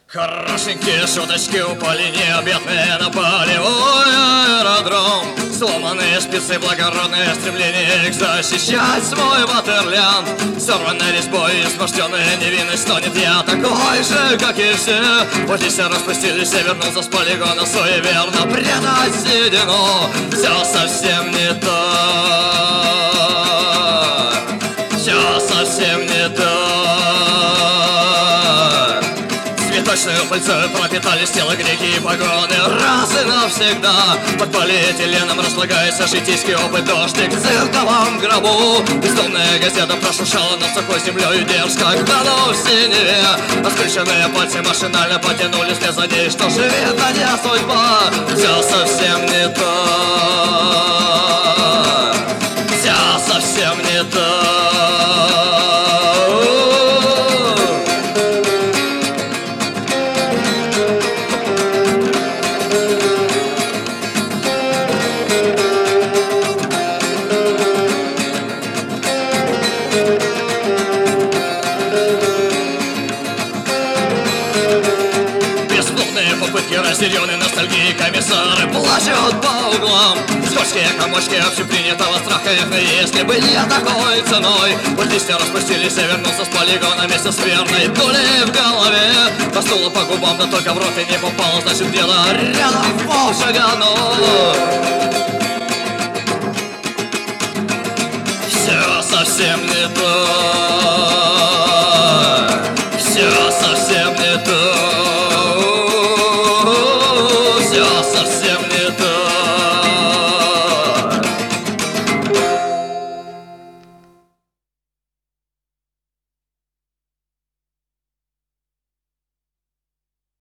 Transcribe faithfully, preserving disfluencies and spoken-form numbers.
Хорошенькие шуточки упали, необъятные на полевой аэродром. Сломанные спицы, благородное стремление их защищать свой Ватерланд. Сорванной резьбой, испорченная невинность стонет: я такой же, как и все. Вот листья распустились и вернулся с полигона суеверно предать седину. Все совсем не то, все совсем не то. Цветочную пыльцой пропитались тела греки и погоны раз и навсегда. Под полиэтиленом разлагается житейский опыт, дождик в цирковом гробу. Бездомная газета прошуршала над сухой землей дерзко, когда в синеве. Раскрученные пальцы машинально потянулись вслед за ней. Что же видно, не судьба, все совсем не то, все совсем не то. Разъяренные ностальгии комиссары плачут по углам. Скользкие комочки общепринятого страха их. Если бы не такой ценой, вот листья распустились и вернулся с полигона вместе с верной пулей в голове. По стулу, по губам, да только в рот и не попало. Значит, где-то рядом в полшага, но все совсем не то, все совсем не то.